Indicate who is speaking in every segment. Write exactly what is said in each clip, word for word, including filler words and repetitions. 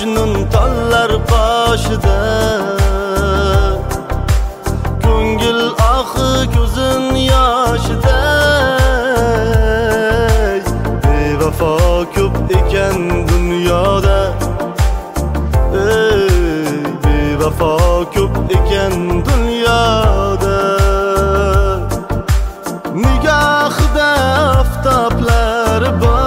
Speaker 1: Majnun tallar qoshida, ko'ngil oxi ko'zin yoshida. Bevafo ko'p ekan dunyoda, ey bevafo ko'p ekan dunyoda. Nigohida oftoblar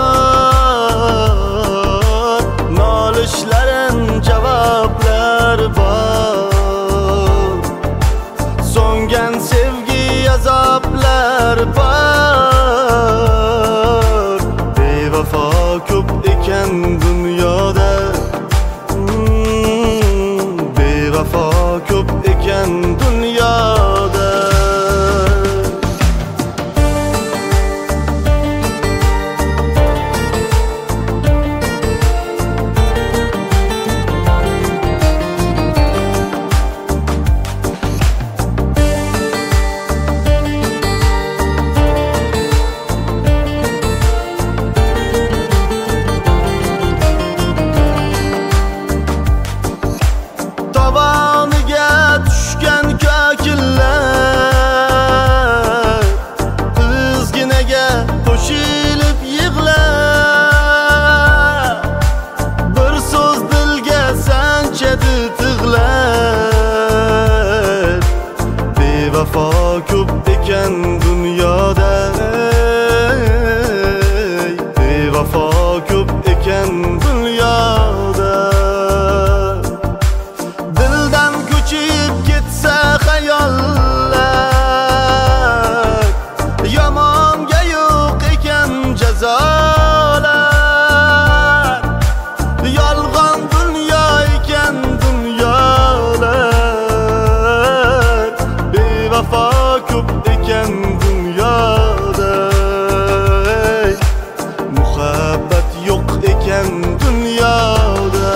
Speaker 1: bor, nolishlarin javoblar bor. So'ngan sevgi azoblar bor. Bevafo ko'p ekan dunyoda, hmm, bevafo ko'p ekan dunyoda. Tovoniga tushgan ko'killar qizginaga qo'shilib yig'lar. Bir so'z dilga sanchadi tig'lar. Bevafo ko'p ekan dunyoda, bevafo ko'p ekan dunyoda. Dildan ko'chib ketsa xayollar, yomonga yo'q ekan jazolar. Yolg'on dunyo ekan dunyolar. Bevafo ko'p ekan dunyoda, muhabbat yo'q ekan dunyoda.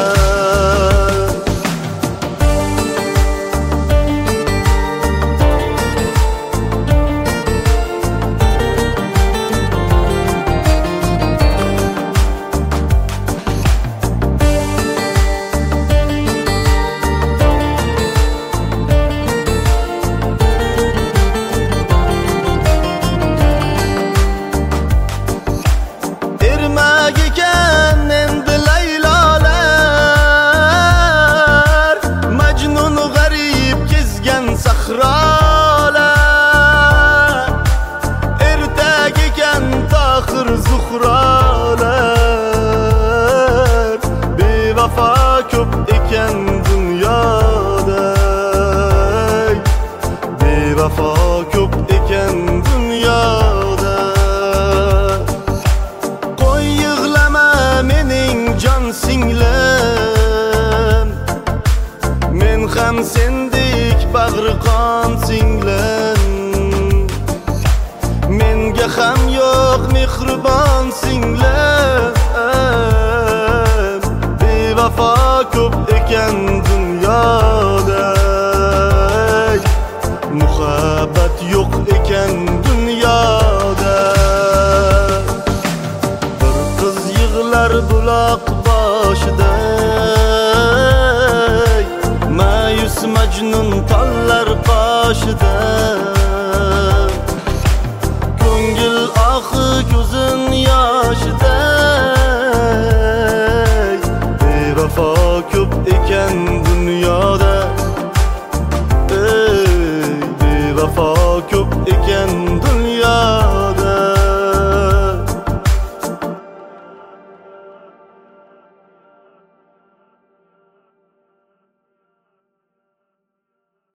Speaker 1: Ekan endi laylolar, Majnun g'arib kezgan sahrolar. Ertak ekan tohir zuhrolar. Bevafo ko'p ekan dunyoda, bevafo ko'p ekan dunyoda. Mening jon singlim, men ham sendek bag'ri qon singlim. Menga ham yo'q mehribon singlim. Bevafo ko'p ekan dunyoda, muhabbat yo'q ekan dunyoda. Buloq boshida, ma'yus Majnun tallar qoshida. Ko'ngil oxi ko'zin yoshida. Bevafo ko'p ekan dunyoda, ey bevafo ko'p ekan